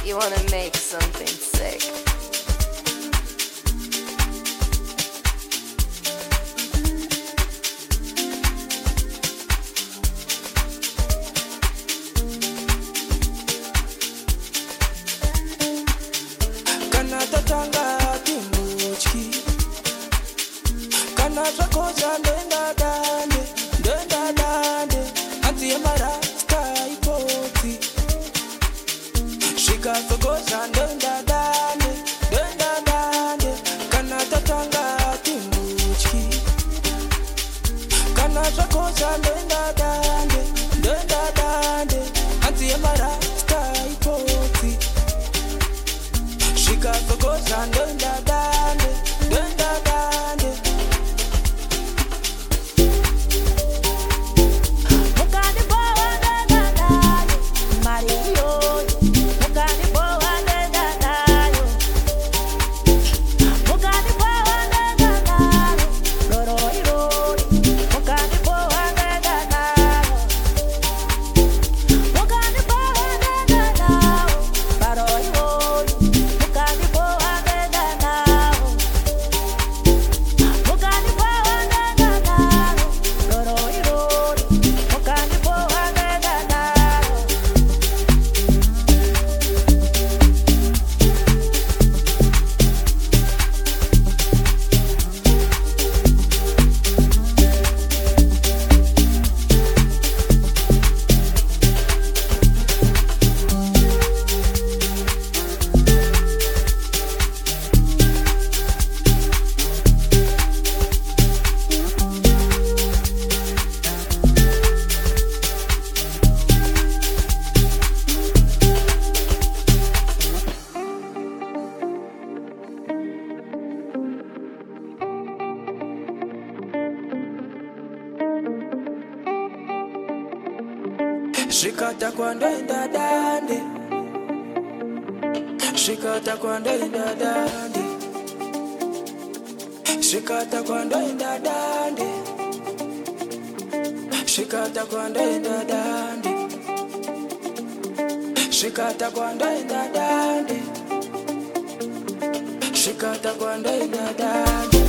You wanna make something sick. Kanata tanga timuchki, kanata koja denda dande, anti emara sky poti. Shika sogoja denda dande, kanata tanga timuchki, kanata koja denda dande, anti emara sky poti. Shika sogoja denda dande. Shikata kwanda inda dande, shikata kwanda inda dande, shikata kwanda inda dande, shikata kwanda inda dande, shikata kwanda inda dande, shikata kwanda inda dande.